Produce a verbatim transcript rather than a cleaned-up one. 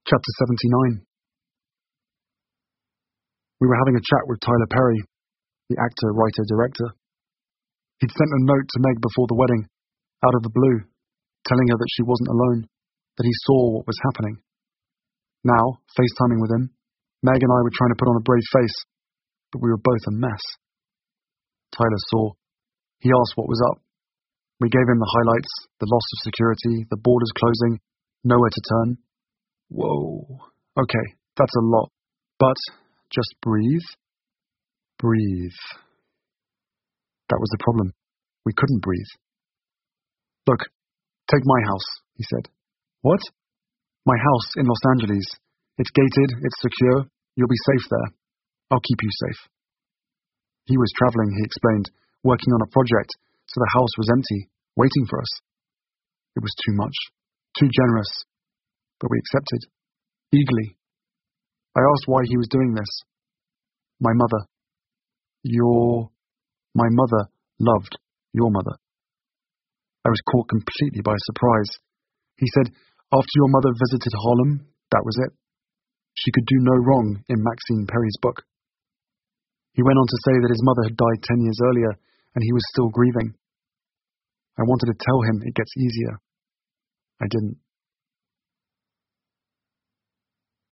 Chapter seventy-nine. We were having a chat with Tyler Perry, the actor, writer, director. He'd sent a note to Meg before the wedding, out of the blue, telling her that she wasn't alone, that he saw what was happening. Now, FaceTiming with him, Meg and I were trying to put on a brave face, but we were both a mess. Tyler saw. He asked what was up. We gave him the highlights, the loss of security, the borders closing, nowhere to turn. Whoa. Okay, that's a lot. But just breathe. Breathe. That was the problem. We couldn't breathe. Look, take my house, he said. What? My house in Los Angeles. It's gated, it's secure. You'll be safe there. I'll keep you safe. He was traveling, he explained, working on a project, so the house was empty, waiting for us. It was too much, too generous. But we accepted, eagerly. I asked why he was doing this. My mother. Your... My mother loved your mother. I was caught completely by surprise. He said, after your mother visited Harlem, that was it. She could do no wrong in Maxine Perry's book. He went on to say that his mother had died ten years earlier, and he was still grieving. I wanted to tell him it gets easier. I didn't.